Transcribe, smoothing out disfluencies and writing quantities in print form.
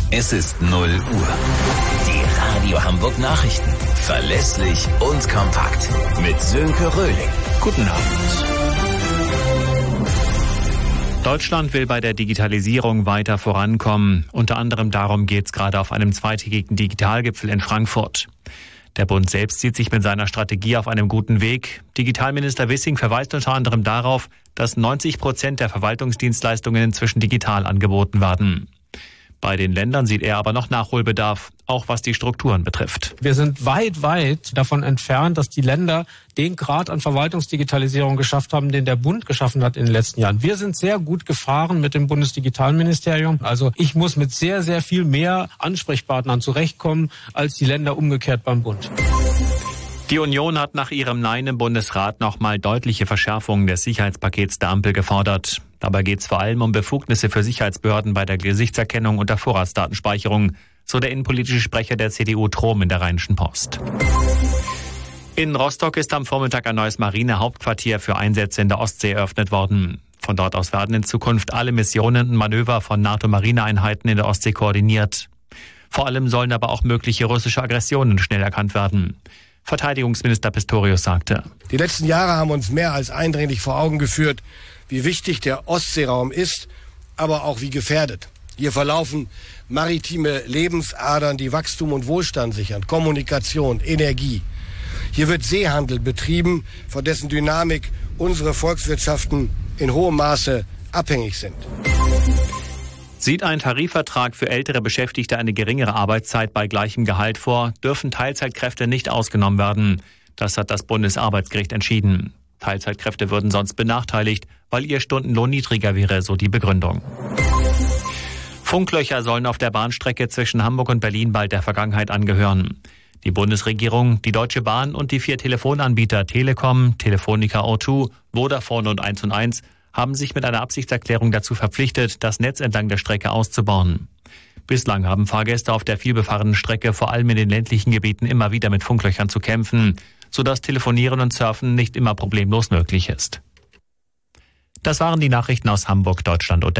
Es ist 0 Uhr. Die Radio Hamburg Nachrichten. Verlässlich und kompakt. Mit Sönke Röhling. Guten Abend. Deutschland will bei der Digitalisierung weiter vorankommen. Unter anderem darum geht es gerade auf einem zweitägigen Digitalgipfel in Frankfurt. Der Bund selbst sieht sich mit seiner Strategie auf einem guten Weg. Digitalminister Wissing verweist unter anderem darauf, dass 90% der Verwaltungsdienstleistungen inzwischen digital angeboten werden. Bei den Ländern sieht er aber noch Nachholbedarf, auch was die Strukturen betrifft. Wir sind weit davon entfernt, dass die Länder den Grad an Verwaltungsdigitalisierung geschafft haben, den der Bund geschaffen hat in den letzten Jahren. Wir sind sehr gut gefahren mit dem Bundesdigitalministerium. Also ich muss mit sehr viel mehr Ansprechpartnern zurechtkommen als die Länder umgekehrt beim Bund. Die Union hat nach ihrem Nein im Bundesrat nochmal deutliche Verschärfungen des Sicherheitspakets der Ampel gefordert. Dabei geht es vor allem um Befugnisse für Sicherheitsbehörden bei der Gesichtserkennung und der Vorratsdatenspeicherung, so der innenpolitische Sprecher der CDU Trom in der Rheinischen Post. In Rostock ist am Vormittag ein neues Marinehauptquartier für Einsätze in der Ostsee eröffnet worden. Von dort aus werden in Zukunft alle Missionen und Manöver von NATO-Marineeinheiten in der Ostsee koordiniert. Vor allem sollen aber auch mögliche russische Aggressionen schnell erkannt werden. Verteidigungsminister Pistorius sagte: Die letzten Jahre haben uns mehr als eindringlich vor Augen geführt, wie wichtig der Ostseeraum ist, aber auch wie gefährdet. Hier verlaufen maritime Lebensadern, die Wachstum und Wohlstand sichern, Kommunikation, Energie. Hier wird Seehandel betrieben, von dessen Dynamik unsere Volkswirtschaften in hohem Maße abhängig sind. Sieht ein Tarifvertrag für ältere Beschäftigte eine geringere Arbeitszeit bei gleichem Gehalt vor, dürfen Teilzeitkräfte nicht ausgenommen werden. Das hat das Bundesarbeitsgericht entschieden. Teilzeitkräfte würden sonst benachteiligt, weil ihr Stundenlohn niedriger wäre, so die Begründung. Funklöcher sollen auf der Bahnstrecke zwischen Hamburg und Berlin bald der Vergangenheit angehören. Die Bundesregierung, die Deutsche Bahn und die 4 Telefonanbieter Telekom, Telefonica O2, Vodafone und 1&1 haben sich mit einer Absichtserklärung dazu verpflichtet, das Netz entlang der Strecke auszubauen. Bislang haben Fahrgäste auf der vielbefahrenen Strecke vor allem in den ländlichen Gebieten immer wieder mit Funklöchern zu kämpfen, sodass Telefonieren und Surfen nicht immer problemlos möglich ist. Das waren die Nachrichten aus Hamburg, Deutschland und der